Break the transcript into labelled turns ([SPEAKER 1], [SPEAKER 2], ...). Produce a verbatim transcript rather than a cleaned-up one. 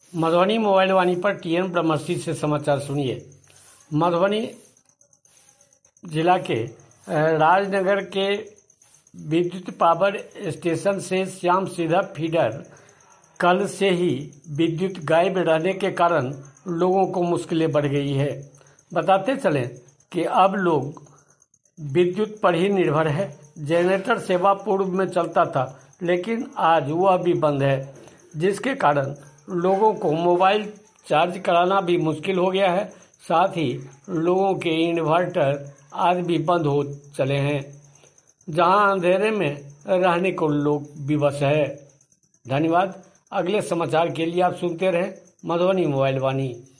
[SPEAKER 1] Madhubani mobile वाणी पर TN ब्रह्मश्री से समाचार सुनिए। मधुबनी जिला के राजनगर के विद्युत पावर स्टेशन से श्याम सीधा फीडर कल से ही विद्युत गायब रहने के कारण लोगों को मुश्किलें बढ़ गई है। बताते चलें कि अब लोग विद्युत पर ही निर्भर है। जनरेटर सेवा पूर्व में चलता था, लेकिन आज वह भी बंद है, जिसके कारण लोगों को मोबाइल चार्ज कराना भी मुश्किल हो गया है। साथ ही लोगों के इन्वर्टर आज भी बंद हो चले हैं, जहां अंधेरे में रहने को लोग विवश है। धन्यवाद। अगले समाचार के लिए आप सुनते रहें मधुबनी मोबाइल वाणी।